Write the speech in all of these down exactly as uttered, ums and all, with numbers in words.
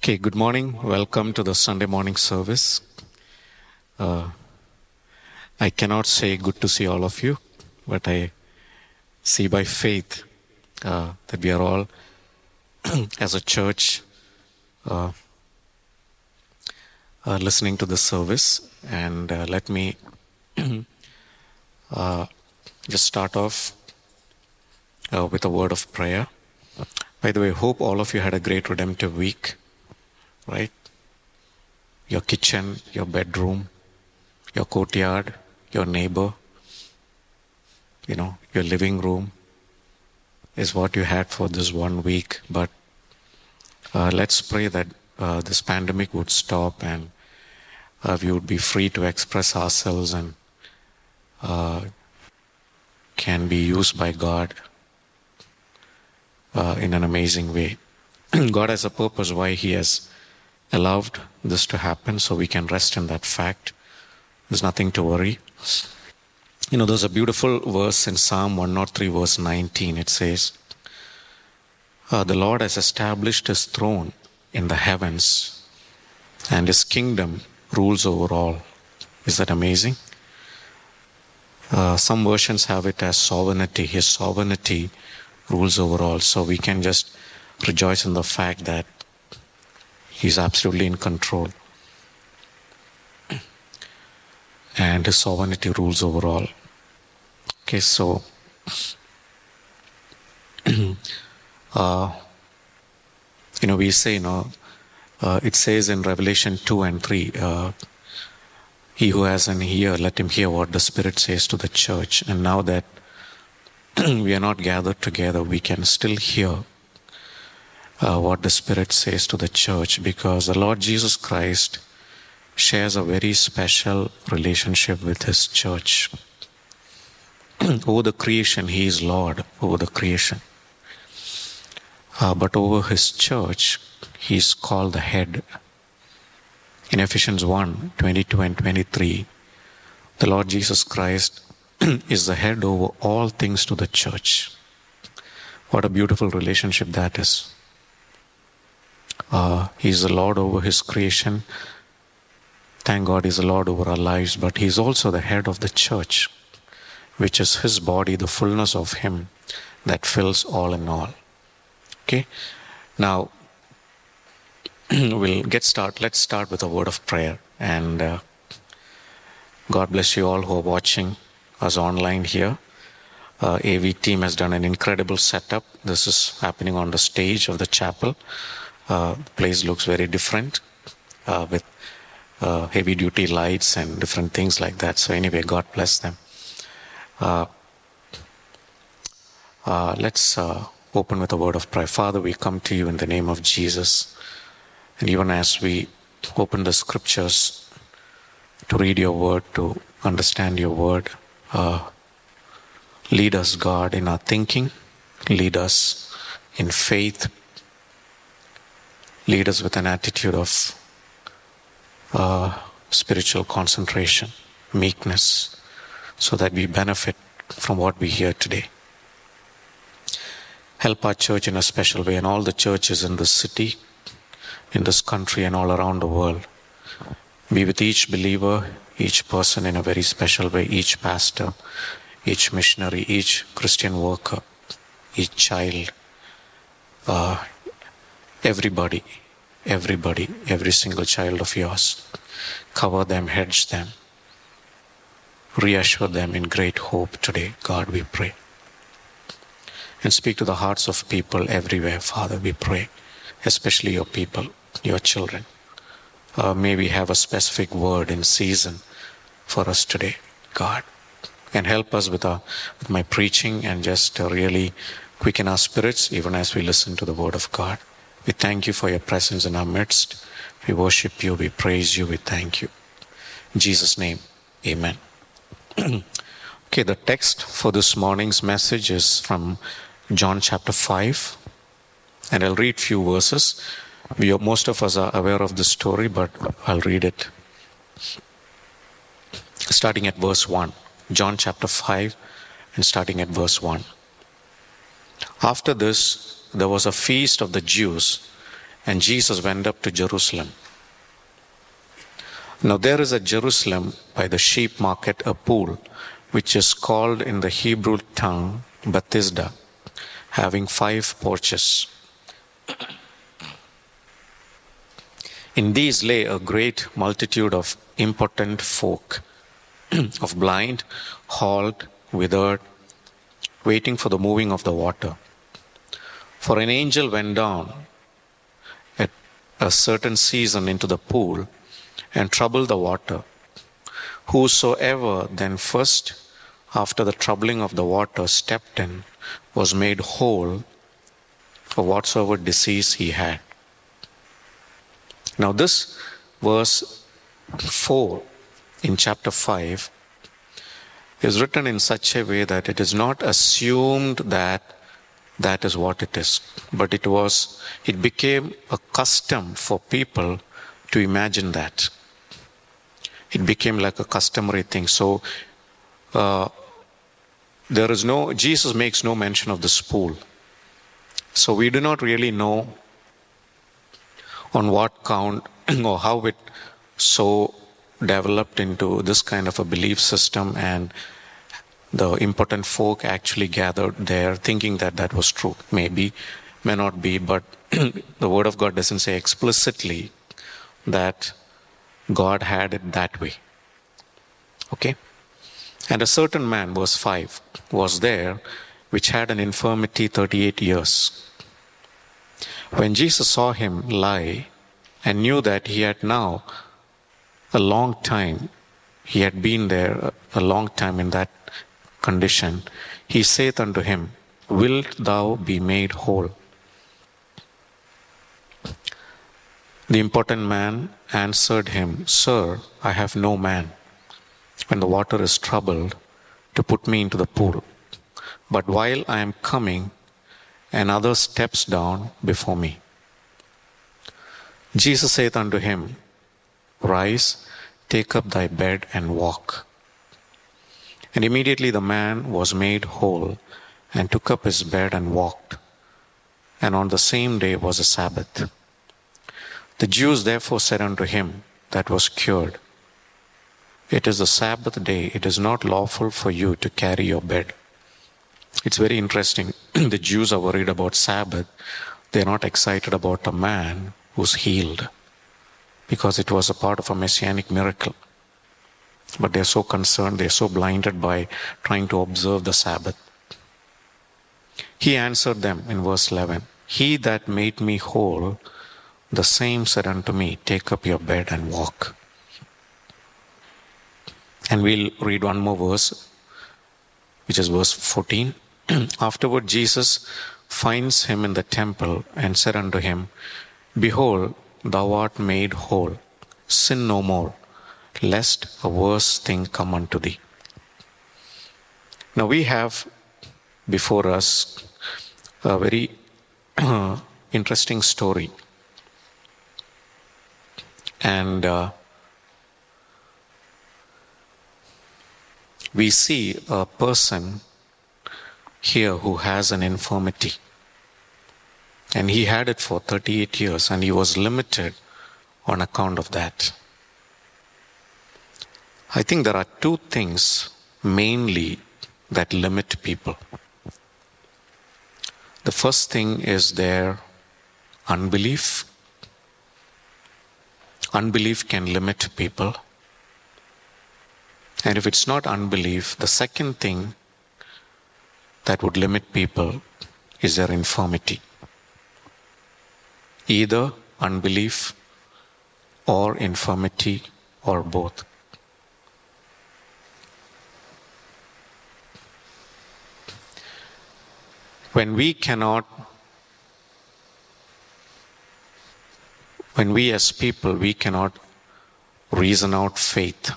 Okay, good morning. Welcome to the Sunday morning service. Uh, I cannot say good to see all of you, but I see by faith uh, that we are all, as a church, uh, uh, listening to the service. And uh, let me uh, just start off uh, with a word of prayer. By the way, hope all of you had a great redemptive week, right? Your kitchen, your bedroom, your courtyard, your neighbor, you know, your living room is what you had for this one week. But uh, let's pray that uh, this pandemic would stop and uh, we would be free to express ourselves and uh, can be used by God uh, in an amazing way. God has a purpose why He has allowed this to happen, so we can rest in that fact. There's nothing to worry. You know, there's a beautiful verse in Psalm one oh three, verse nineteen. It says, uh, the Lord has established His throne in the heavens, and His kingdom rules over all. Is that amazing? Uh, some versions have it as sovereignty. His sovereignty rules over all. So we can just rejoice in the fact that He's absolutely in control. And His sovereignty rules over all. Okay, so uh, you know, we say, you know, uh, it says in Revelation two and three, uh, he who has an ear, let him hear what the Spirit says to the church. And now that we are not gathered together, we can still hear uh, what the Spirit says to the church, because the Lord Jesus Christ shares a very special relationship with His church. Over the creation, He is Lord over the creation. Uh, but over His church, He is called the head. In Ephesians one, twenty-two and twenty-three, the Lord Jesus Christ is the head over all things to the church. What a beautiful relationship that is. Uh, he is the Lord over His creation. Thank God He's the Lord over our lives, but He's also the head of the church, which is His body, the fullness of Him that fills all in all. Okay? Now, we'll get started. Let's start with a word of prayer. And uh, God bless you all who are watching us online here. Uh, A V team has done an incredible setup. This is happening on the stage of the chapel. Uh, the place looks very different uh, with uh, heavy-duty lights and different things like that. So anyway, God bless them. Uh, uh, let's uh, open with a word of prayer. Father, we come to You in the name of Jesus. And even as we open the scriptures to read Your word, to understand Your word, uh, lead us, God, in our thinking. Lead us in faith. Lead us with an attitude of uh, spiritual concentration, meekness, so that we benefit from what we hear today. Help our church in a special way, and all the churches in this city, in this country, and all around the world. Be with each believer, each person in a very special way, each pastor, each missionary, each Christian worker, each child, uh, everybody, everybody, every single child of Yours. Cover them, hedge them, reassure them in great hope today, God, we pray. And speak to the hearts of people everywhere, Father, we pray, especially Your people, Your children. Uh, may we have a specific word in season for us today, God. And help us with, our, with my preaching, and just uh, really quicken our spirits even as we listen to the word of God. We thank You for Your presence in our midst. We worship You, we praise You, we thank You. In Jesus' name, amen. Okay, the text for this morning's message is from John chapter five. And I'll read few verses. We are, most of us are aware of this story, but I'll read it. Starting at verse one. John chapter five and starting at verse one. After this, there was a feast of the Jews, and Jesus went up to Jerusalem. Now there is at Jerusalem by the sheep market a pool, which is called in the Hebrew tongue Bethesda, having five porches. In these lay a great multitude of impotent folk, of blind, halt, withered, waiting for the moving of the water. For an angel went down at a certain season into the pool and troubled the water. Whosoever then first, after the troubling of the water, stepped in, was made whole of whatsoever disease he had. Now this verse four in chapter five is written in such a way that it is not assumed that that is what it is, but it was, it became a custom for people to imagine that. It became like a customary thing. So uh, there is no, Jesus makes no mention of this pool. So we do not really know on what count or how it so developed into this kind of a belief system, and the impotent folk actually gathered there thinking that that was true. Maybe, may not be, but the Word of God doesn't say explicitly that God had it that way. Okay? And a certain man, verse five, was there which had an infirmity thirty-eight years. When Jesus saw him lie and knew that he had now a long time, he had been there a long time in that condition, he saith unto him, Wilt thou be made whole? The impotent man answered him, Sir, I have no man, when the water is troubled, to put me into the pool. But while I am coming, another steps down before me. Jesus saith unto him, Rise, take up thy bed and walk. And immediately the man was made whole, and took up his bed and walked. And on the same day was a Sabbath. The Jews therefore said unto him that was cured, It is the Sabbath day, it is not lawful for you to carry your bed. It's very interesting. The Jews are worried about Sabbath. They're not excited about a man who's healed, because it was a part of a messianic miracle. But they're so concerned, they're so blinded by trying to observe the Sabbath. He answered them in verse eleven, He that made me whole, the same said unto me, Take up your bed and walk. And we'll read one more verse, which is verse fourteen. Afterward Jesus finds him in the temple and said unto him, Behold, thou art made whole. Sin no more, lest a worse thing come unto thee. Now we have before us a very uh, interesting story. And uh, we see a person here who has an infirmity. And he had it for thirty-eight years, and he was limited on account of that. I think there are two things mainly that limit people. The first thing is their unbelief. Unbelief can limit people. And if it's not unbelief, the second thing that would limit people is their infirmity. Either unbelief or infirmity or both. When we cannot, when we as people, we cannot reason out faith.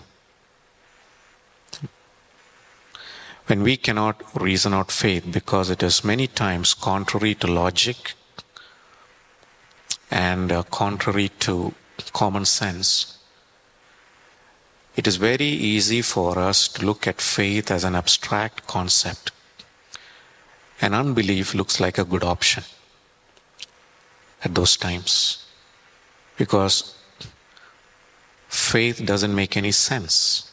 When we cannot reason out faith because it is many times contrary to logic and uh, contrary to common sense, it is very easy for us to look at faith as an abstract concept. And unbelief looks like a good option. at those times, because faith doesn't make any sense.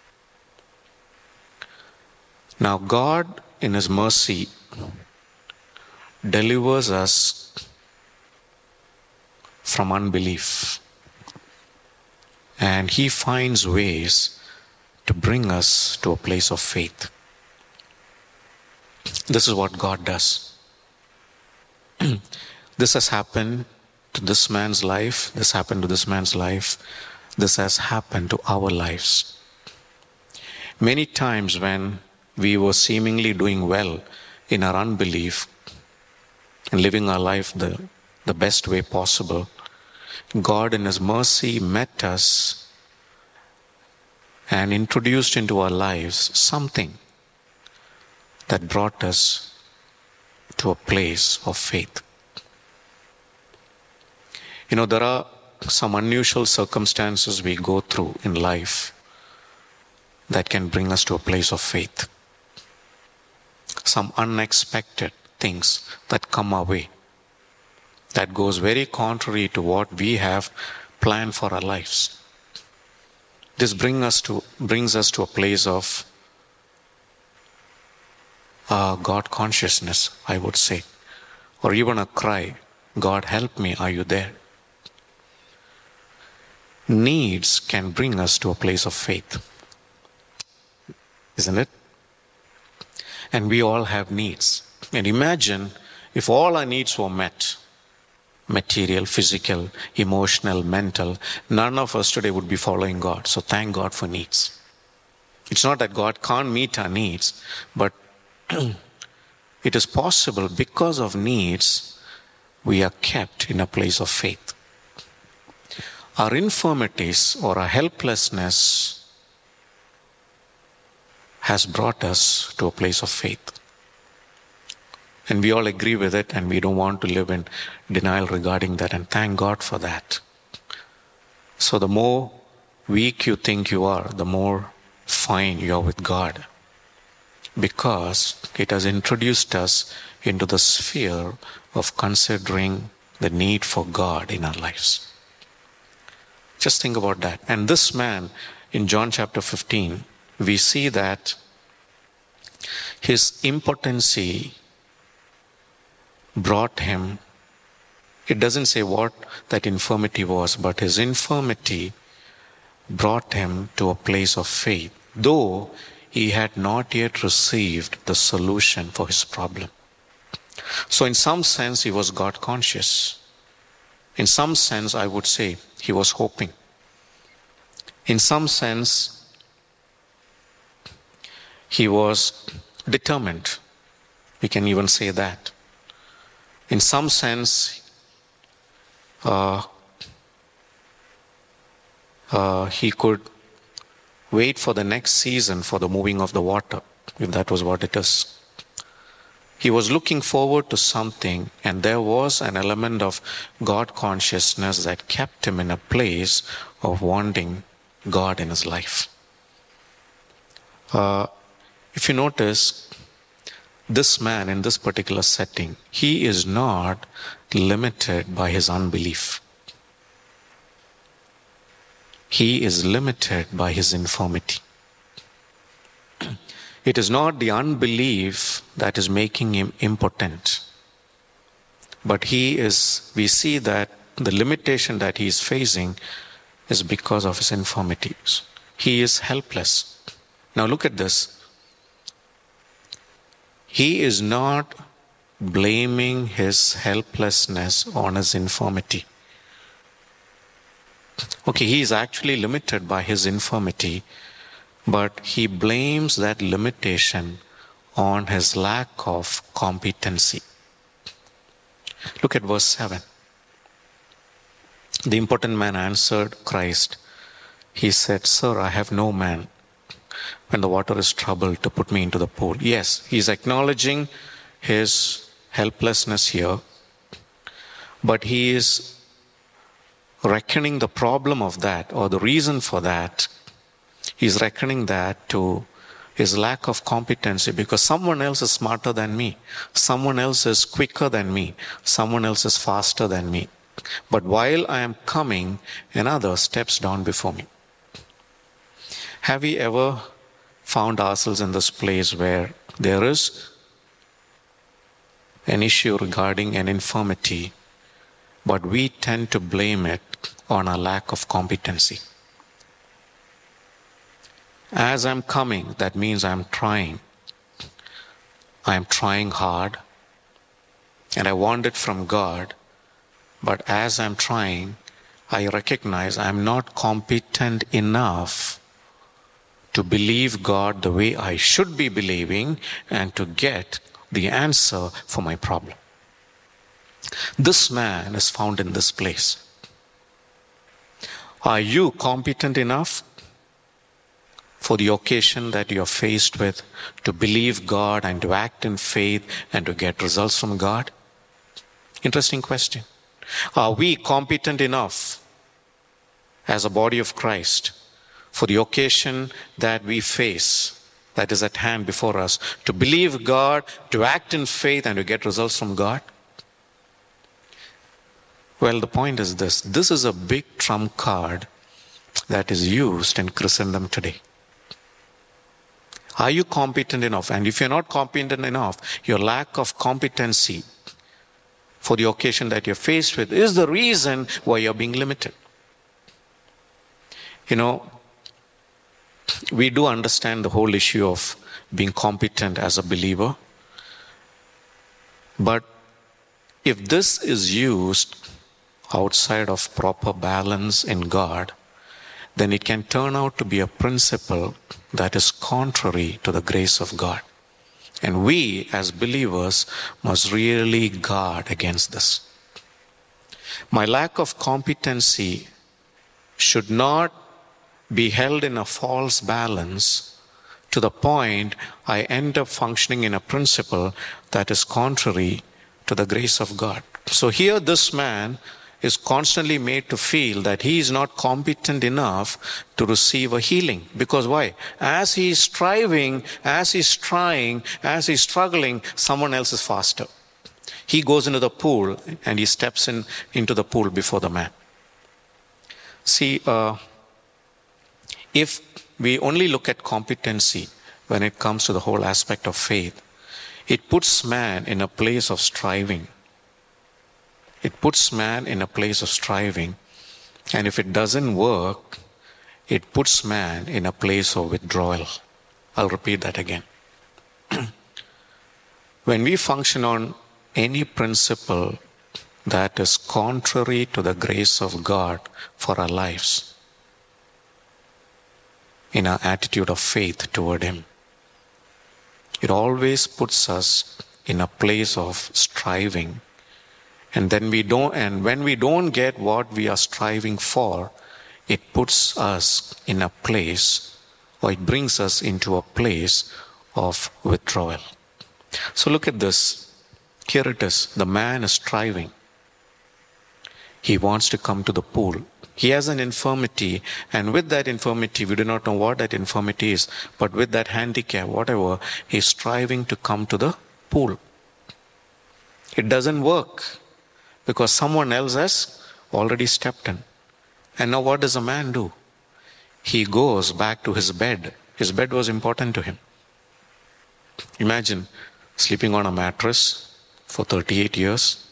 Now God, in His mercy, delivers us from unbelief, and He finds ways to bring us to a place of faith. This is what God does. This has happened to this man's life, this happened to this man's life, this has happened to our lives. Many times when we were seemingly doing well in our unbelief and living our life the, the best way possible, God in His mercy met us and introduced into our lives something that brought us to a place of faith. You know, there are some unusual circumstances we go through in life that can bring us to a place of faith. Some unexpected things that come our way that goes very contrary to what we have planned for our lives. This bring us to, brings us to a place of uh, God consciousness, I would say, or even a cry, God help me, are you there? Needs can bring us to a place of faith, isn't it? And we all have needs. And imagine if all our needs were met, material, physical, emotional, mental, none of us today would be following God. So thank God for needs. It's not that God can't meet our needs, but it is possible because of needs, we are kept in a place of faith. Our infirmities or our helplessness has brought us to a place of faith. And we all agree with it, and we don't want to live in denial regarding that, and thank God for that. So the more weak you think you are, the more fine you are with God, because it has introduced us into the sphere of considering the need for God in our lives. Just think about that. And this man, in John chapter fifteen, we see that his impotency brought him, it doesn't say what that infirmity was, but his infirmity brought him to a place of faith, though he had not yet received the solution for his problem. So in some sense, he was God conscious. In some sense, I would say, he was hoping. In some sense, he was determined. We can even say that. In some sense, uh, uh, he could wait for the next season for the moving of the water, if that was what it is. He was looking forward to something, and there was an element of God consciousness that kept him in a place of wanting God in his life. Uh, if you notice, this man in this particular setting, he is not limited by his unbelief. He is limited by his infirmity. It is not the unbelief that is making him impotent, but he is, we see that the limitation that he is facing is because of his infirmities. He is helpless. Now look at this. He is not blaming his helplessness on his infirmity. Okay, he is actually limited by his infirmity, but he blames that limitation on his lack of competency. Look at verse seven. The impotent man answered Christ. He said, "Sir, I have no man when the water is troubled to put me into the pool." Yes, he is acknowledging his helplessness here, but he is reckoning the problem of that, or the reason for that. He is reckoning that to is lack of competency, because someone else is smarter than me. Someone else is quicker than me. Someone else is faster than me. But while I am coming, another steps down before me. Have we ever found ourselves in this place where there is an issue regarding an infirmity, but we tend to blame it on a lack of competency? As I'm coming, that means I'm trying. I'm trying hard, and I want it from God. But as I'm trying, I recognize I'm not competent enough to believe God the way I should be believing and to get the answer for my problem. This man is found in this place. Are you competent enough for the occasion that you are faced with to believe God and to act in faith and to get results from God? Interesting question. Are we competent enough as a body of Christ for the occasion that we face, that is at hand before us, to believe God, to act in faith and to get results from God? Well, the point is this. This is a big trump card that is used in Christendom today. Are you competent enough? And if you're not competent enough, your lack of competency for the occasion that you're faced with is the reason why you're being limited. You know, we do understand the whole issue of being competent as a believer. But if this is used outside of proper balance in God, then it can turn out to be a principle that is contrary to the grace of God. And we as believers must really guard against this. My lack of competency should not be held in a false balance to the point I end up functioning in a principle that is contrary to the grace of God. So here this man is constantly made to feel that he is not competent enough to receive a healing. Because why? As he is striving, as he is trying, as he is struggling, someone else is faster. He goes into the pool and he steps in into the pool before the man. See, uh, if we only look at competency when it comes to the whole aspect of faith, it puts man in a place of striving. It puts man in a place of striving. And if it doesn't work, it puts man in a place of withdrawal. I'll repeat that again. When we function on any principle that is contrary to the grace of God for our lives, in our attitude of faith toward Him, it always puts us in a place of striving. And then we don't, and when we don't get what we are striving for, it puts us in a place, or it brings us into a place of withdrawal. So look at this. Here it is. The man is striving. He wants to come to the pool. He has an infirmity, and with that infirmity, we do not know what that infirmity is, but with that handicap, whatever, he's striving to come to the pool. It doesn't work, because someone else has already stepped in. And now what does a man do? He goes back to his bed. His bed was important to him. Imagine sleeping on a mattress for thirty-eight years.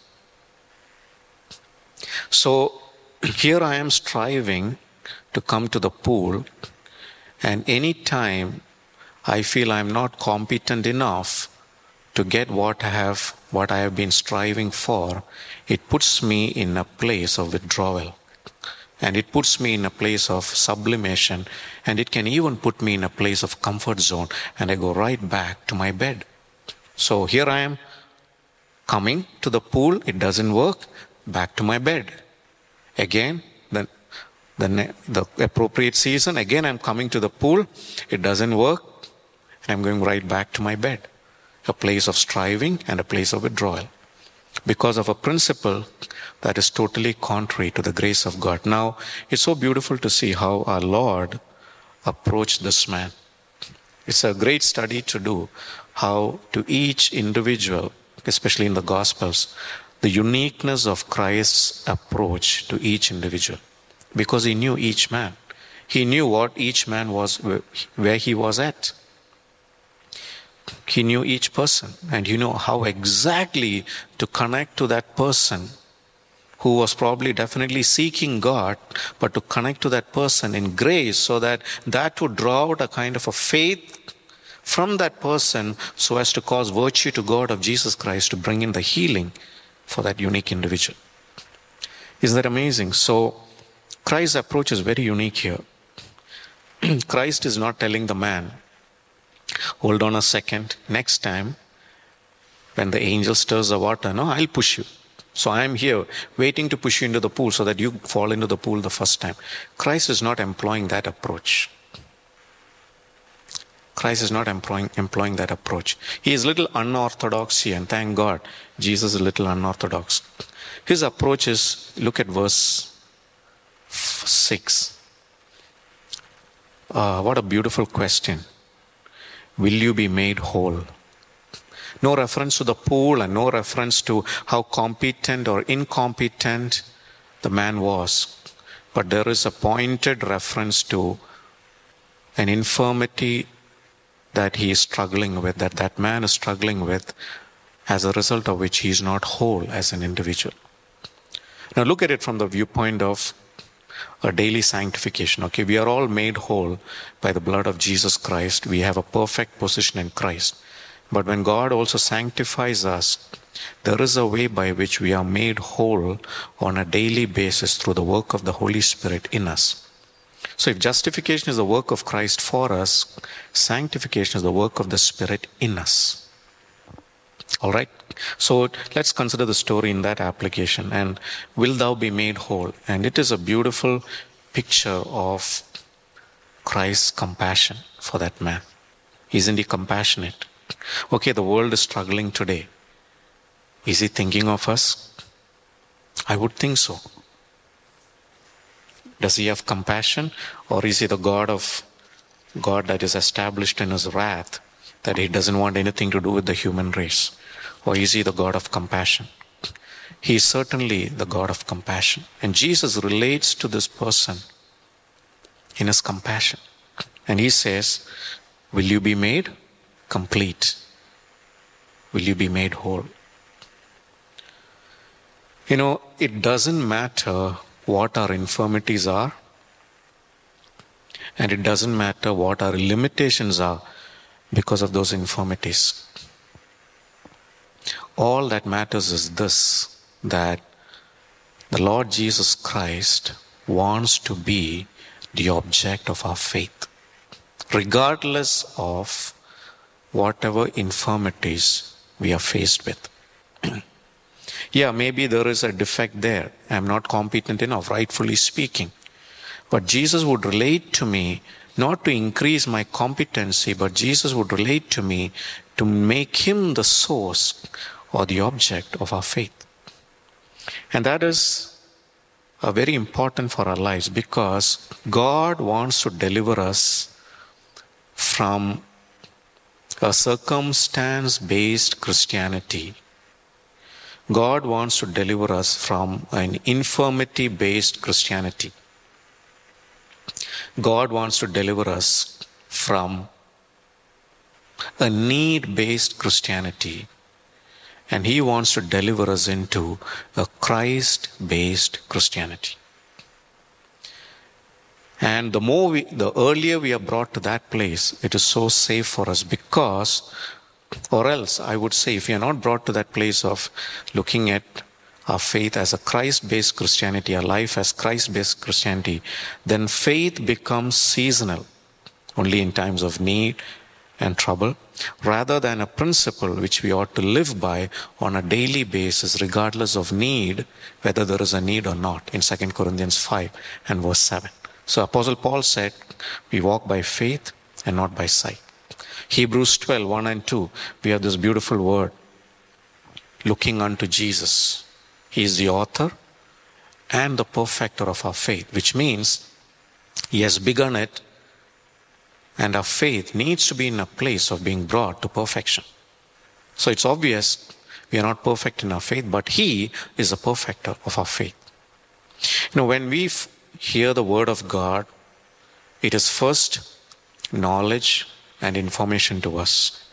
So here I am striving to come to the pool, and any time I feel I'm not competent enough to get what I have, what I have been striving for, it puts me in a place of withdrawal. And it puts me in a place of sublimation, and it can even put me in a place of comfort zone, and I go right back to my bed. So here I am coming to the pool, it doesn't work, back to my bed. Again, the, the, the appropriate season, again I'm coming to the pool, it doesn't work, and I'm going right back to my bed. A place of striving and a place of withdrawal, because of a principle that is totally contrary to the grace of God. Now, it's so beautiful to see how our Lord approached this man. It's a great study to do, how to each individual, especially in the Gospels, the uniqueness of Christ's approach to each individual. Because he knew each man. He knew what each man was, where he was at. He knew each person, and you know how exactly to connect to that person who was probably definitely seeking God, but to connect to that person in grace so that that would draw out a kind of a faith from that person so as to cause virtue to God of Jesus Christ to bring in the healing for that unique individual. Isn't that amazing? So Christ's approach is very unique here. Christ is not telling the man, hold on a second, next time when the angel stirs the water, no, I'll push you. So I am here waiting to push you into the pool so that you fall into the pool the first time. Christ is not employing that approach. Christ is not employing, employing that approach. He is a little unorthodox here, and thank God Jesus is a little unorthodox. His approach is, look at verse six. Uh, what a beautiful question. Will you be made whole? No reference to the pool and no reference to how competent or incompetent the man was. But there is a pointed reference to an infirmity that he is struggling with, that that man is struggling with, as a result of which he is not whole as an individual. Now look at it from the viewpoint of a daily sanctification. Okay, we are all made whole by the blood of Jesus Christ. We have a perfect position in Christ. But when God also sanctifies us, there is a way by which we are made whole on a daily basis through the work of the Holy Spirit in us. So if justification is the work of Christ for us, sanctification is the work of the Spirit in us. All right? So let's consider the story in that application. And will thou be made whole? And it is a beautiful picture of Christ's compassion for that man. Isn't he compassionate? Okay, the world is struggling today. Is he thinking of us? I would think so. Does he have compassion? Or is he the God of God that is established in his wrath, that he doesn't want anything to do with the human race? Or is he the God of compassion? He is certainly the God of compassion. And Jesus relates to this person in his compassion. And he says, will you be made complete? Will you be made whole? You know, it doesn't matter what our infirmities are, and it doesn't matter what our limitations are because of those infirmities. All that matters is this, that the Lord Jesus Christ wants to be the object of our faith, regardless of whatever infirmities we are faced with. Yeah, maybe there is a defect there. I'm not competent enough, rightfully speaking. But Jesus would relate to me not to increase my competency, but Jesus would relate to me to make him the source or the object of our faith. And that is uh, very important for our lives, because God wants to deliver us from a circumstance-based Christianity. God wants to deliver us from an infirmity-based Christianity. God wants to deliver us from a need-based Christianity. And he wants to deliver us into a Christ-based Christianity. And the more we, the earlier we are brought to that place, it is so safe for us, because, or else I would say, if we are not brought to that place of looking at our faith as a Christ-based Christianity, our life as Christ-based Christianity, then faith becomes seasonal, only in times of need and trouble, rather than a principle which we ought to live by on a daily basis, regardless of need, whether there is a need or not, in Second Corinthians five and verse seven. So Apostle Paul said, we walk by faith and not by sight. Hebrews twelve, one and two, we have this beautiful word, looking unto Jesus. He is the author and the perfecter of our faith, which means he has begun it And our faith needs to be in a place of being brought to perfection. So it's obvious we are not perfect in our faith, but He is a perfecter of our faith. You know, when we f- hear the word of God, it is first knowledge and information to us.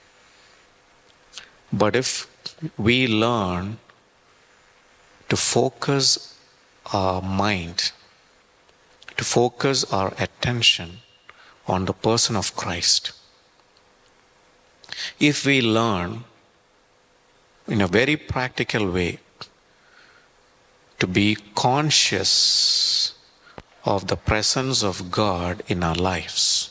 But if we learn to focus our mind, to focus our attention on the person of Christ, if we learn in a very practical way to be conscious of the presence of God in our lives,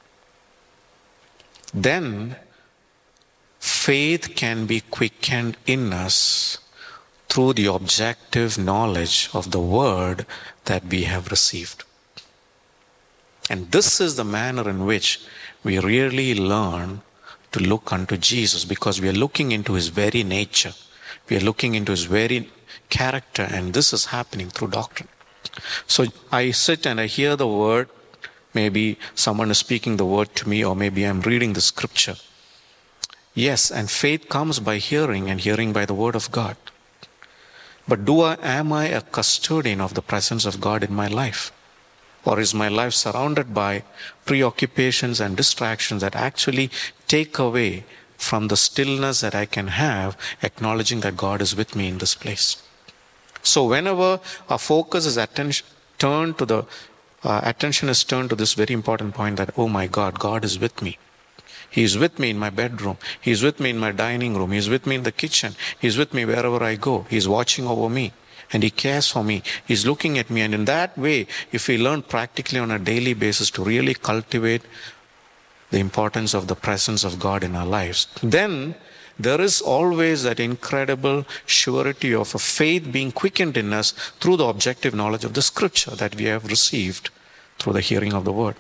then faith can be quickened in us through the objective knowledge of the word that we have received. And this is the manner in which we really learn to look unto Jesus, because we are looking into His very nature. We are looking into His very character, and this is happening through doctrine. So I sit and I hear the word. Maybe someone is speaking the word to me, or maybe I'm reading the scripture. Yes, and faith comes by hearing, and hearing by the word of God. But do I, am I a custodian of the presence of God in my life? Or is my life surrounded by preoccupations and distractions that actually take away from the stillness that I can have, acknowledging that God is with me in this place? So whenever our focus is attention, turned to the, uh, attention is turned to this very important point that, oh my God, God is with me. He is with me in my bedroom. He is with me in my dining room. He is with me in the kitchen. He is with me wherever I go. He is watching over me. And He cares for me. He's looking at me. And in that way, if we learn practically on a daily basis to really cultivate the importance of the presence of God in our lives, then there is always that incredible surety of a faith being quickened in us through the objective knowledge of the scripture that we have received through the hearing of the word.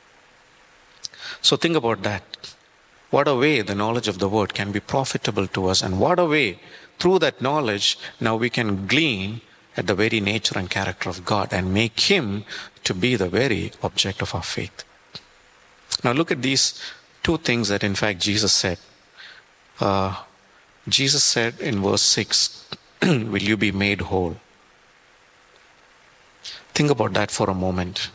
So think about that. What a way the knowledge of the word can be profitable to us, and what a way through that knowledge now we can glean at the very nature and character of God and make Him to be the very object of our faith. Now look at these two things that in fact Jesus said. Uh, Jesus said in verse six, will you be made whole? Think about that for a moment.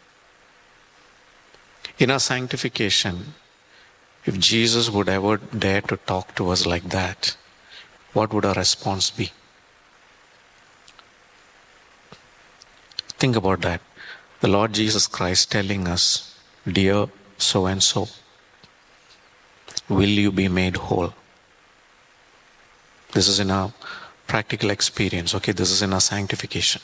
In our sanctification, if Jesus would ever dare to talk to us like that, what would our response be? Think about that. The Lord Jesus Christ telling us, dear so and so, will you be made whole? This is in our practical experience, okay? This is in our sanctification.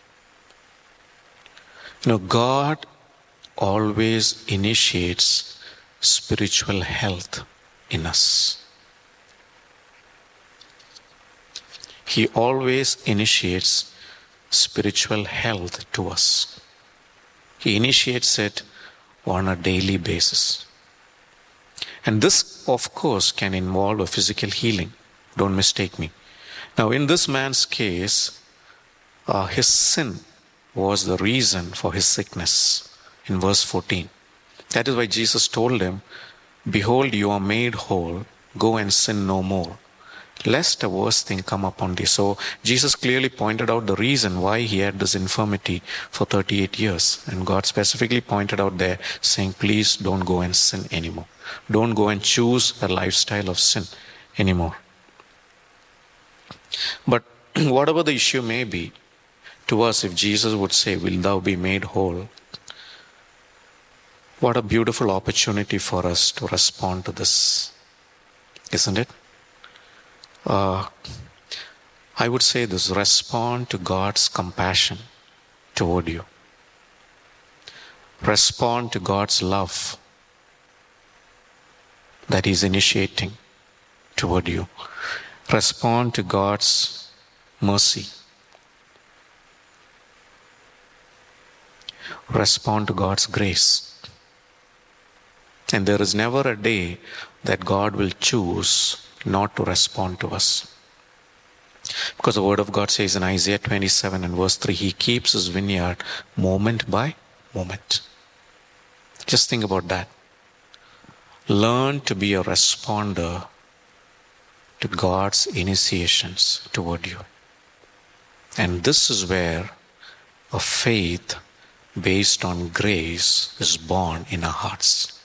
You know, God always initiates spiritual health in us. He always initiates spiritual health to us. He initiates it on a daily basis. And this, of course, can involve a physical healing. Don't mistake me. Now, in this man's case, uh, his sin was the reason for his sickness. In verse fourteen. That is why Jesus told him, behold, you are made whole. Go and sin no more, lest a worse thing come upon thee. So Jesus clearly pointed out the reason why he had this infirmity for thirty-eight years. And God specifically pointed out there, saying, please don't go and sin anymore. Don't go and choose a lifestyle of sin anymore. But whatever the issue may be, to us, if Jesus would say, will thou be made whole? What a beautiful opportunity for us to respond to this, isn't it? Uh, I would say this, respond to God's compassion toward you. Respond to God's love that He's initiating toward you. Respond to God's mercy. Respond to God's grace. And there is never a day that God will choose not to respond to us. Because the word of God says in Isaiah twenty-seven and verse three, He keeps His vineyard moment by moment. Just think about that. Learn to be a responder to God's initiations toward you. And this is where a faith based on grace is born in our hearts.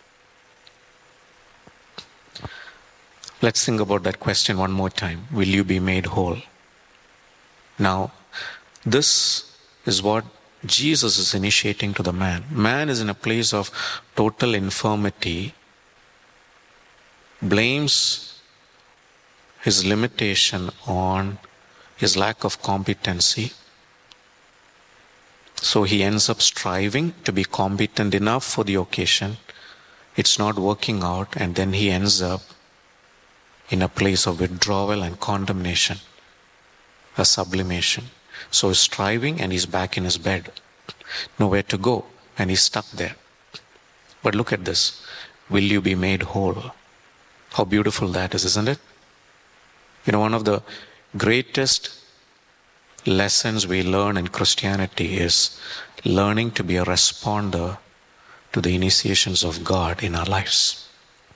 Let's think about that question one more time. Will you be made whole? Now, this is what Jesus is initiating to the man. Man is in a place of total infirmity, blames his limitation on his lack of competency. So he ends up striving to be competent enough for the occasion. It's not working out, and then he ends up in a place of withdrawal and condemnation, a sublimation. So he's striving and he's back in his bed, nowhere to go, and he's stuck there. But look at this. Will you be made whole? How beautiful that is, isn't it? You know, one of the greatest lessons we learn in Christianity is learning to be a responder to the initiations of God in our lives.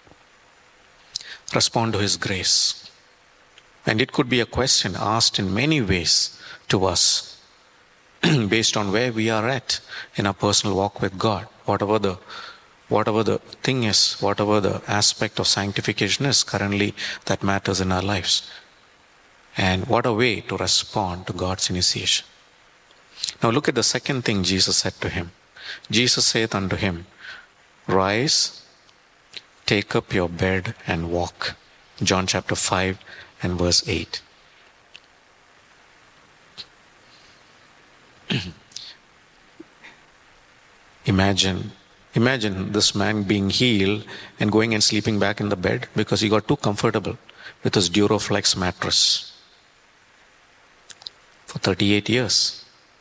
Respond to His grace. And it could be a question asked in many ways to us based on where we are at in our personal walk with God. Whatever the whatever the thing is, whatever the aspect of sanctification is currently that matters in our lives. And what a way to respond to God's initiation. Now look at the second thing Jesus said to him. Jesus saith unto him, Rise, take up your bed and walk. John chapter five and verse eight. Imagine, imagine this man being healed and going and sleeping back in the bed because he got too comfortable with his Duroflex mattress for thirty-eight years.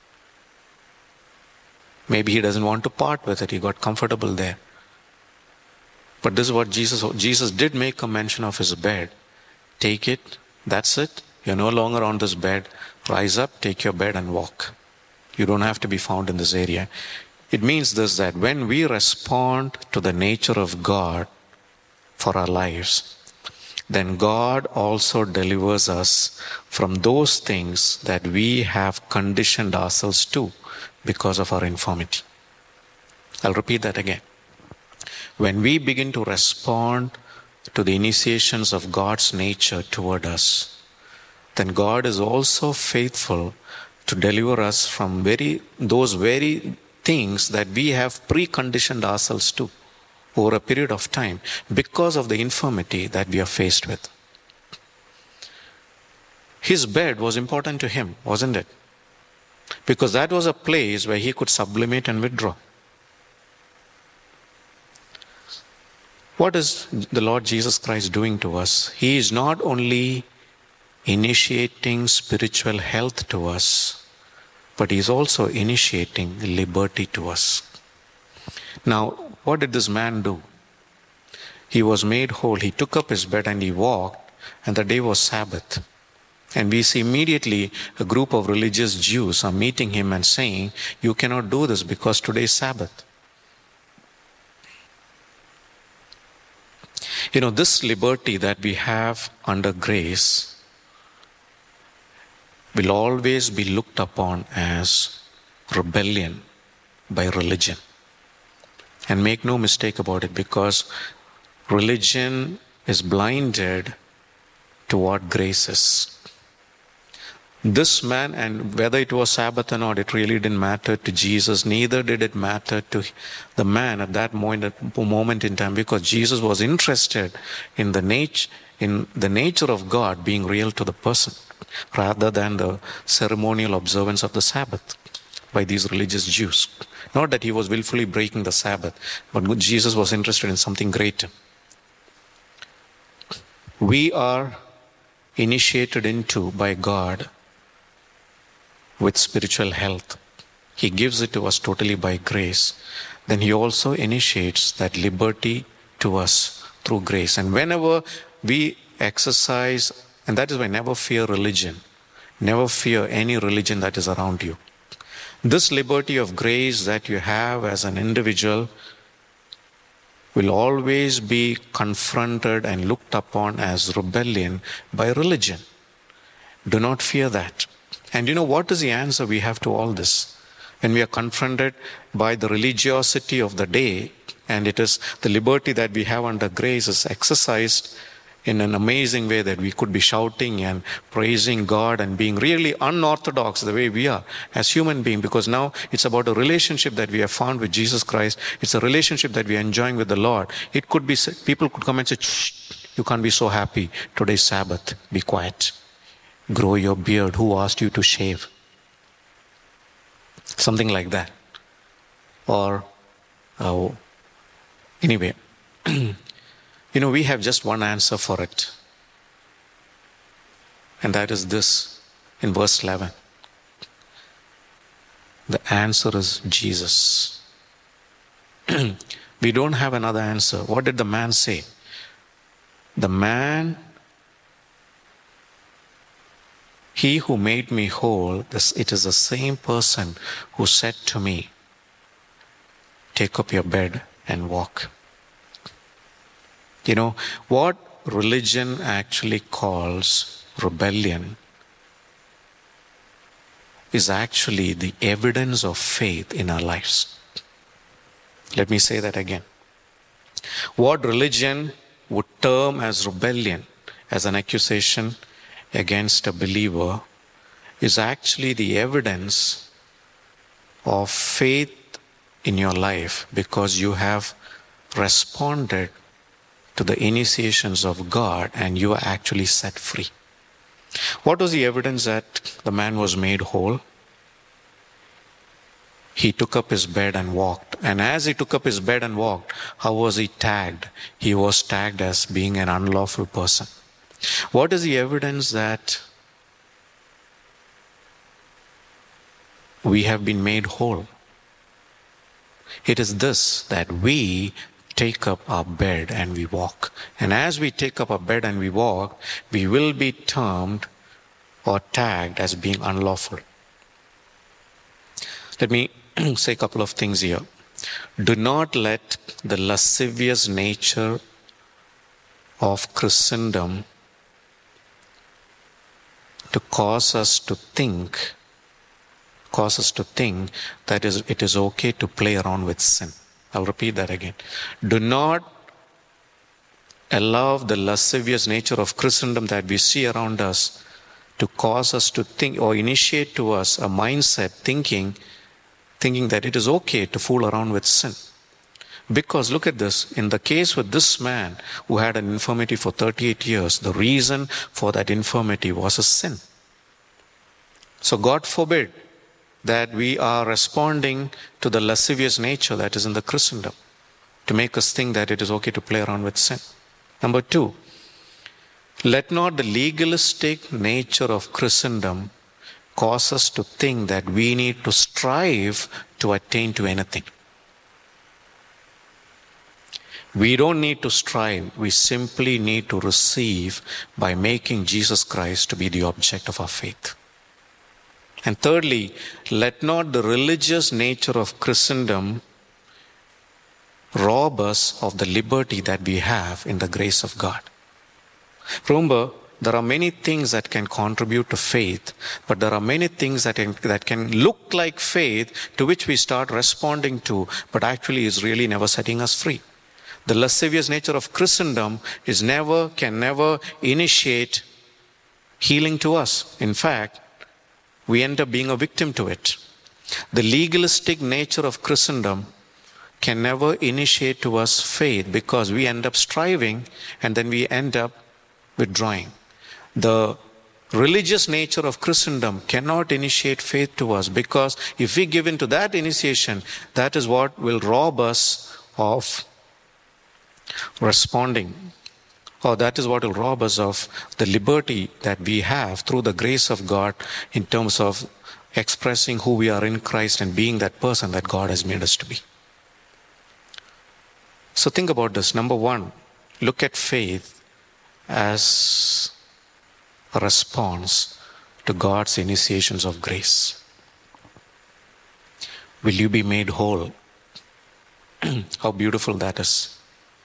Maybe he doesn't want to part with it. He got comfortable there. But this is what Jesus, Jesus did make a mention of his bed. Take it, that's it. You're no longer on this bed. Rise up, take your bed and walk. You don't have to be found in this area. It means this, that when we respond to the nature of God for our lives, then God also delivers us from those things that we have conditioned ourselves to because of our infirmity. I'll repeat that again. When we begin to respond to the initiations of God's nature toward us, then God is also faithful to deliver us from very those very things that we have preconditioned ourselves to over a period of time because of the infirmity that we are faced with. His bed was important to him, wasn't it? Because that was a place where he could sublimate and withdraw. What is the Lord Jesus Christ doing to us? He is not only initiating spiritual health to us, but He is also initiating liberty to us. Now, what did this man do? He was made whole. He took up his bed and he walked, and the day was Sabbath. And we see immediately a group of religious Jews are meeting him and saying, you cannot do this because today is Sabbath. You know, this liberty that we have under grace will always be looked upon as rebellion by religion. And make no mistake about it, because religion is blinded to what grace is. This man, and whether it was Sabbath or not, it really didn't matter to Jesus. Neither did it matter to the man at that moment in time, because Jesus was interested in the nature, in the nature of God being real to the person, rather than the ceremonial observance of the Sabbath by these religious Jews. Not that he was willfully breaking the Sabbath, but Jesus was interested in something greater. We are initiated into by God with spiritual health. He gives it to us totally by grace. Then He also initiates that liberty to us through grace. And whenever we exercise, and that is why never fear religion. Never fear any religion that is around you. This liberty of grace that you have as an individual will always be confronted and looked upon as rebellion by religion. Do not fear that. And you know what is the answer we have to all this? When we are confronted by the religiosity of the day, and it is the liberty that we have under grace is exercised in an amazing way, that we could be shouting and praising God and being really unorthodox the way we are as human beings, because now it's about a relationship that we have found with Jesus Christ. It's a relationship that we are enjoying with the Lord. It could be, people could come and say, shh, you can't be so happy. Today's Sabbath. Be quiet. Grow your beard. Who asked you to shave? Something like that. Or, uh, anyway, you know, we have just one answer for it. And that is this, in verse eleven. The answer is Jesus. We don't have another answer. What did the man say? The man, he who made me whole, this, it is the same person who said to me, take up your bed and walk. You know, what religion actually calls rebellion is actually the evidence of faith in our lives. Let me say that again. What religion would term as rebellion, as an accusation against a believer, is actually the evidence of faith in your life, because you have responded to the initiations of God and you are actually set free. What was the evidence that the man was made whole? He took up his bed and walked. And as he took up his bed and walked, how was he tagged? He was tagged as being an unlawful person. What is the evidence that we have been made whole? It is this, that we take up our bed and we walk. And as we take up our bed and we walk, we will be termed or tagged as being unlawful. Let me say a couple of things here. Do not let the lascivious nature of Christendom to cause us to think, cause us to think that is, it is okay to play around with sin. I'll repeat that again. Do not allow the lascivious nature of Christendom that we see around us to cause us to think or initiate to us a mindset thinking, thinking that it is okay to fool around with sin. Because look at this, in the case with this man who had an infirmity for thirty-eight years, the reason for that infirmity was a sin. So God forbid that we are responding to the lascivious nature that is in the Christendom to make us think that it is okay to play around with sin. Number two, let not the legalistic nature of Christendom cause us to think that we need to strive to attain to anything. We don't need to strive. We simply need to receive by making Jesus Christ to be the object of our faith. And thirdly, let not the religious nature of Christendom rob us of the liberty that we have in the grace of God. Remember, there are many things that can contribute to faith, but there are many things that can, that can look like faith to which we start responding to, but actually is really never setting us free. The lascivious nature of Christendom is never, can never initiate healing to us. In fact, we end up being a victim to it. The legalistic nature of Christendom can never initiate to us faith, because we end up striving and then we end up withdrawing. The religious nature of Christendom cannot initiate faith to us, because if we give in to that initiation, that is what will rob us of responding, or that is what will rob us of the liberty that we have through the grace of God in terms of expressing who we are in Christ and being that person that God has made us to be. So think about this. Number one, look at faith as a response to God's initiations of grace. Will you be made whole? How beautiful that is.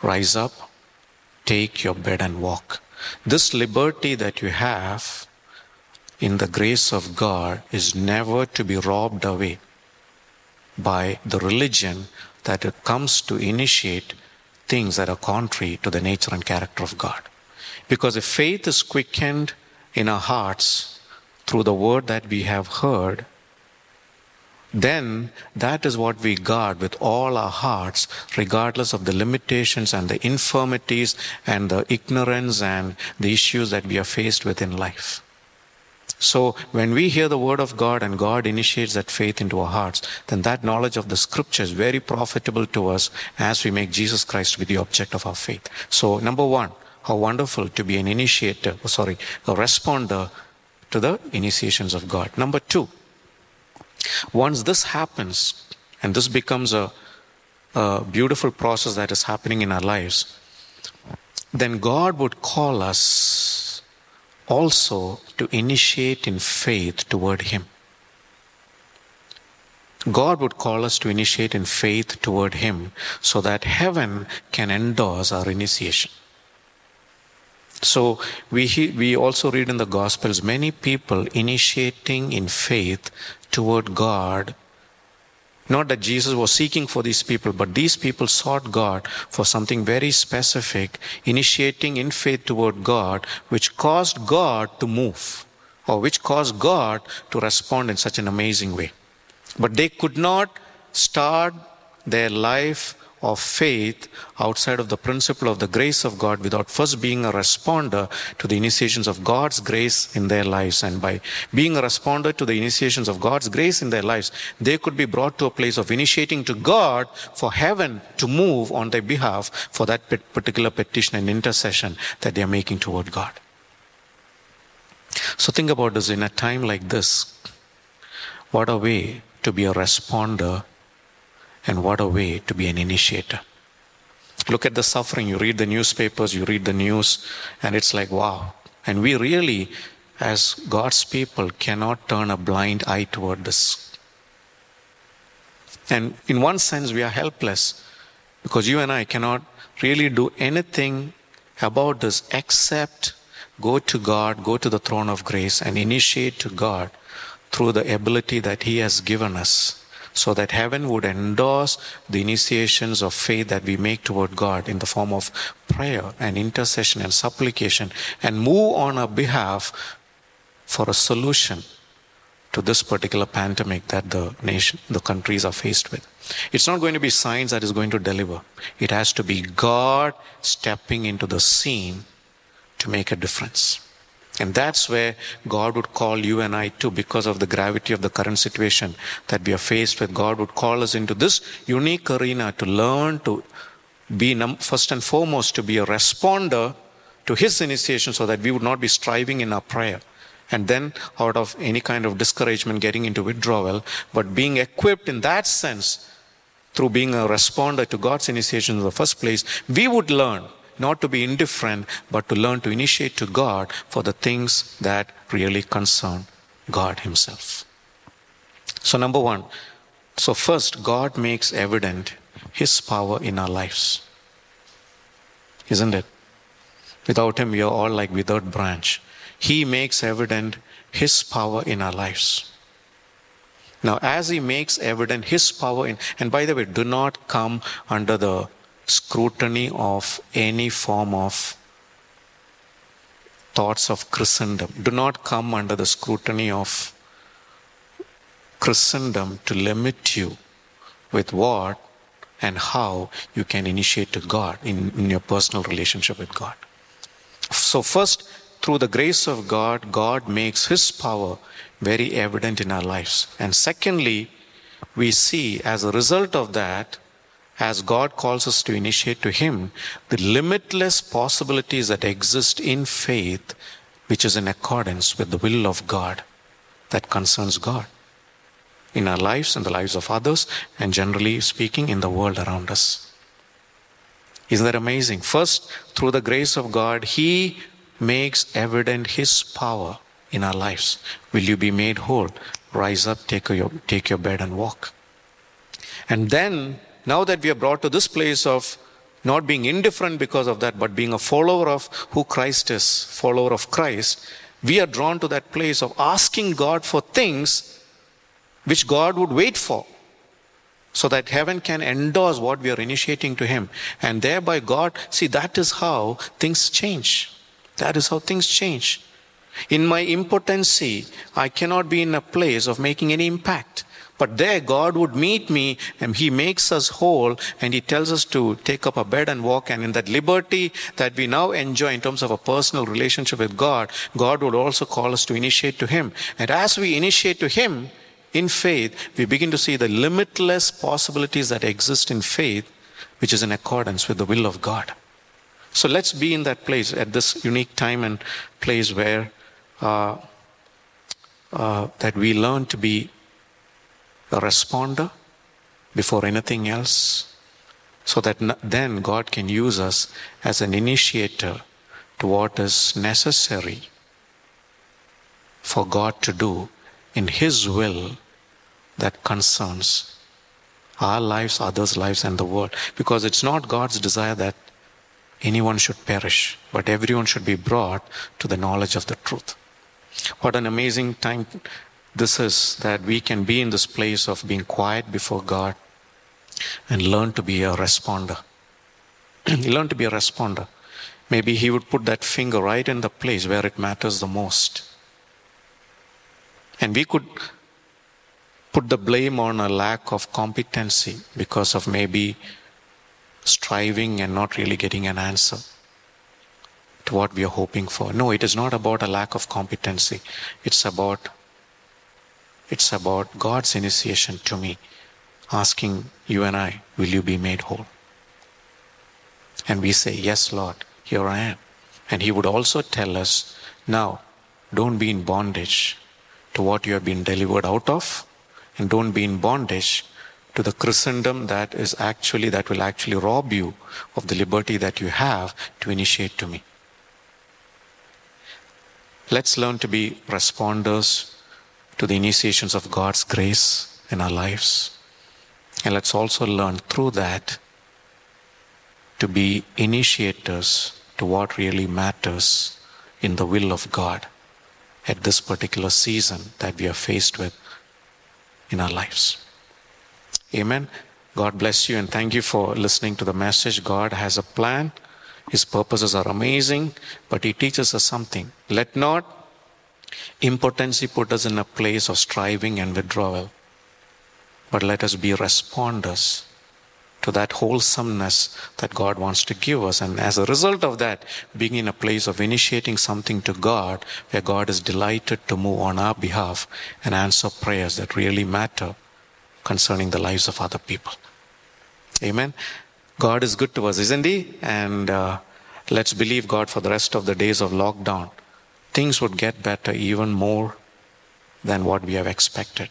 rise up, take your bed and walk. This liberty that you have in the grace of God is never to be robbed away by the religion that it comes to initiate things that are contrary to the nature and character of God. Because if faith is quickened in our hearts through the word that we have heard, then that is what we guard with all our hearts, regardless of the limitations and the infirmities and the ignorance and the issues that we are faced with in life. So when we hear the word of God and God initiates that faith into our hearts, then that knowledge of the scripture is very profitable to us as we make Jesus Christ to be the object of our faith. So number one, how wonderful to be an initiator, oh, sorry, a responder to the initiations of God. Number two, once this happens, and this becomes a, a beautiful process that is happening in our lives, then God would call us also to initiate in faith toward Him. God would call us to initiate in faith toward Him so that heaven can endorse our initiation. So we we also read in the Gospels many people initiating in faith toward God. Not that Jesus was seeking for these people, but these people sought God for something very specific, initiating in faith toward God, which caused God to move, or which caused God to respond in such an amazing way. But they could not start their life of faith outside of the principle of the grace of God without first being a responder to the initiations of God's grace in their lives. And by being a responder to the initiations of God's grace in their lives, they could be brought to a place of initiating to God for heaven to move on their behalf for that particular petition and intercession that they are making toward God. So think about this. In a time like this, what a way to be a responder, and what a way to be an initiator. Look at the suffering. You read the newspapers, you read the news, and it's like, wow. And we really, as God's people, cannot turn a blind eye toward this. And in one sense, we are helpless, because you and I cannot really do anything about this except go to God, go to the throne of grace, and initiate to God through the ability that He has given us, so that heaven would endorse the initiations of faith that we make toward God in the form of prayer and intercession and supplication, and move on our behalf for a solution to this particular pandemic that the nation, the countries are faced with. It's not going to be science that is going to deliver. It has to be God stepping into the scene to make a difference. And that's where God would call you and I too, because of the gravity of the current situation that we are faced with. God would call us into this unique arena to learn to be, first and foremost, to be a responder to His initiation, so that we would not be striving in our prayer, and then out of any kind of discouragement getting into withdrawal, but being equipped in that sense through being a responder to God's initiation in the first place. We would learn not to be indifferent, but to learn to initiate to God for the things that really concern God Himself. So number one, so first, God makes evident His power in our lives. Isn't it? Without Him, we are all like withered branch. He makes evident His power in our lives. Now, as He makes evident His power in, and by the way, do not come under the scrutiny of any form of thoughts of Christendom. Do not come under the scrutiny of Christendom to limit you with what and how you can initiate to God in, in your personal relationship with God. So first, through the grace of God, God makes His power very evident in our lives. And secondly, we see as a result of that, as God calls us to initiate to Him, the limitless possibilities that exist in faith, which is in accordance with the will of God that concerns God in our lives and the lives of others, and generally speaking, in the world around us. Isn't that amazing? First, through the grace of God, He makes evident His power in our lives. Will you be made whole? Rise up, take your, take your bed and walk. And then, now that we are brought to this place of not being indifferent because of that, but being a follower of who Christ is, follower of Christ, we are drawn to that place of asking God for things which God would wait for, so that heaven can endorse what we are initiating to Him. And thereby God, see, that is how things change. That is how things change. In my impotency, I cannot be in a place of making any impact. But there God would meet me, and He makes us whole, and He tells us to take up a bed and walk. And in that liberty that we now enjoy in terms of a personal relationship with God, God would also call us to initiate to Him. And as we initiate to Him in faith, we begin to see the limitless possibilities that exist in faith, which is in accordance with the will of God. So let's be in that place at this unique time and place where uh, uh, that we learn to be a responder before anything else, so that then God can use us as an initiator to what is necessary for God to do in His will that concerns our lives, others' lives, and the world. Because it's not God's desire that anyone should perish, but everyone should be brought to the knowledge of the truth. What an amazing time this is, that we can be in this place of being quiet before God and learn to be a responder. Learn to be a responder. Maybe He would put that finger right in the place where it matters the most. And we could put the blame on a lack of competency because of maybe striving and not really getting an answer to what we are hoping for. No, it is not about a lack of competency. It's about It's about God's initiation to me, asking you and I, will you be made whole? And we say, yes, Lord, here I am. And He would also tell us, now, don't be in bondage to what you have been delivered out of, and don't be in bondage to the Christendom that is actually, that will actually rob you of the liberty that you have to initiate to me. Let's learn to be responders to the initiations of God's grace in our lives. And let's also learn through that to be initiators to what really matters in the will of God at this particular season that we are faced with in our lives. Amen. God bless you, and thank you for listening to the message. God has a plan. His purposes are amazing, but He teaches us something. Let not impotency put us in a place of striving and withdrawal, but let us be responders to that wholesomeness that God wants to give us. And as a result of that, being in a place of initiating something to God, where God is delighted to move on our behalf and answer prayers that really matter concerning the lives of other people. Amen. God is good to us, isn't He? And uh, let's believe God for the rest of the days of lockdown. Things would get better even more than what we have expected.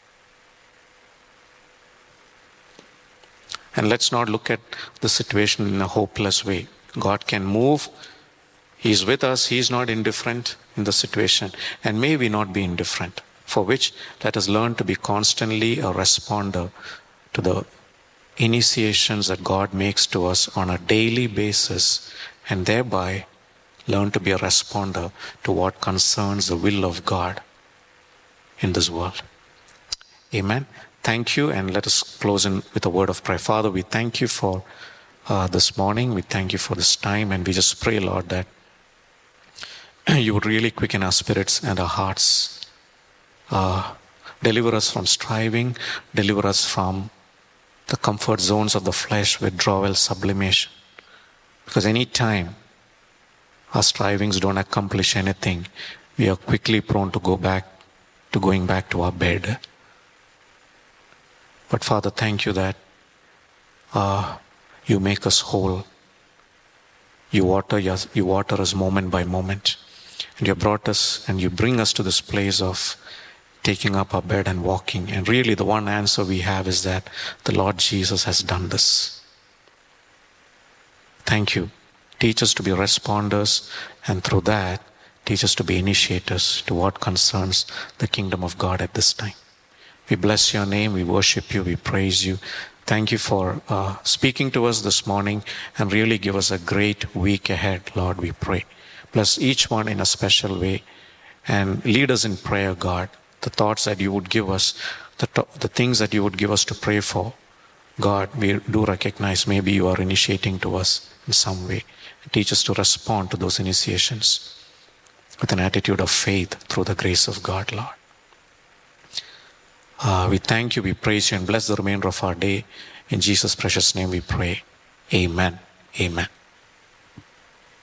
And let's not look at the situation in a hopeless way. God can move. He's with us. He's not indifferent in the situation. And may we not be indifferent. For which, let us learn to be constantly a responder to the initiations that God makes to us on a daily basis, and thereby learn to be a responder to what concerns the will of God in this world. Amen. Thank you, and let us close in with a word of prayer. Father, we thank you for uh, this morning. We thank you for this time, and we just pray, Lord, that you would really quicken our spirits and our hearts. Uh, deliver us from striving, deliver us from the comfort zones of the flesh, withdrawal, sublimation. Because any time our strivings don't accomplish anything, we are quickly prone to go back, to going back to our bed. But Father, thank you that uh, you make us whole. You water, you water us moment by moment. And you brought us and you bring us to this place of taking up our bed and walking. And really the one answer we have is that the Lord Jesus has done this. Thank you. Teach us to be responders, and through that, teach us to be initiators to what concerns the kingdom of God at this time. We bless your name. We worship you. We praise you. Thank you for uh, speaking to us this morning and really give us a great week ahead, Lord, we pray. Bless each one in a special way and lead us in prayer, God. The thoughts that you would give us, the, the things that you would give us to pray for, God, we do recognize maybe you are initiating to us in some way. Teach us to respond to those initiations with an attitude of faith through the grace of God, Lord. Uh, we thank you, we praise you, and bless the remainder of our day. In Jesus' precious name we pray. Amen. Amen.